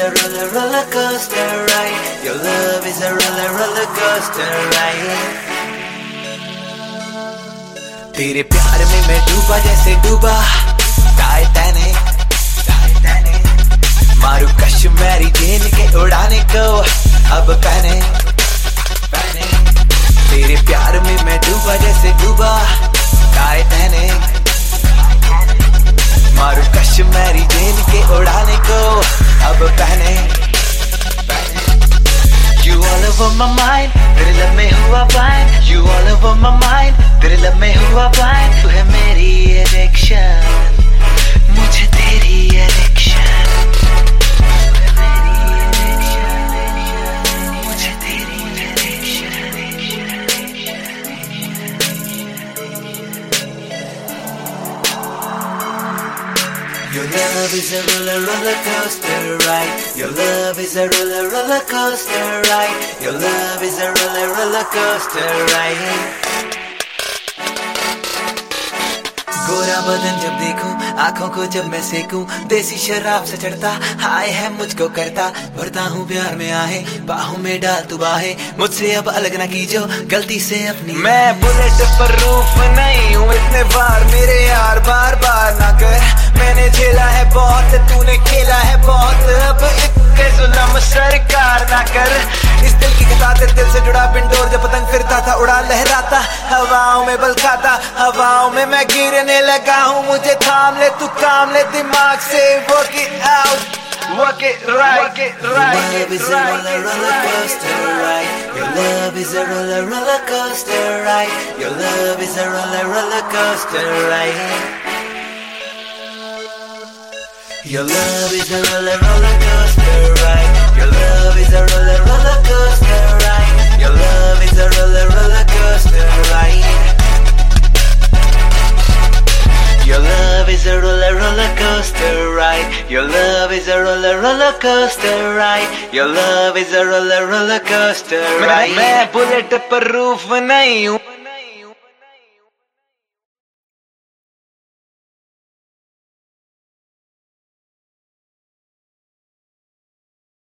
a roller coaster ride. Your love is a roller coaster ride. तेरे प्यार में मैं डूबा जैसे डूबा टाइटैनिक. मारू कश्मीरी चेन के उड़ाने को अब पहने. तेरे प्यार में मैं डूबा जैसे डूबा टाइटैनिक. मारू कश्मीरी चेन के उड़ाने को अब पहने. You all over my mind, तेरे लब में हुआ blind. You all over my mind, तेरे लब में हुआ blind. तू है मेरी addiction, मुझे तेरी addiction. तू है मेरी addiction, मुझे तेरी addiction. Your love is a roller coaster ride. Your love is a roller coaster ride. Your love is a roller coaster ride. गोरा बदन जब देखूं, आंखों को जब मैं सेकूं, देसी शराब से चढ़ता हाय है मुझको करता. भरता हूँ प्यार में आहे, बाहों में डाल तू बाहे. मुझसे अब अलग ना कीजो गलती से अपनी. मैं बुलेट पर रूफ नहीं हूँ इतने बार मेरे यार, बार बार ना कर. मैंने झेला है बहुत, तूने खेला है बहुत. अब इतने जुल्म सरकार ना कर. इस दिल की कतार दिल से जुड़ा पिंडोर, जब पतंग फिरता था उड़ा लहराता, हवाओं में बल खाता, हवाओं में मैं गिरने लगा हूँ. मुझे थाम ले तू काम ले दिमाग से. Work it out, work it right, work it right. Your love is a roller coaster ride. Your love is a roller coaster ride. Your love is a roller coaster ride. Your love is a roller coaster ride. Your love is a roller coaster ride. Your love is a roller coaster ride. Your love is a roller coaster ride. Your love is a roller coaster ride. Your love is a roller coaster ride. मैं bullet पर roof नहीं हूँ.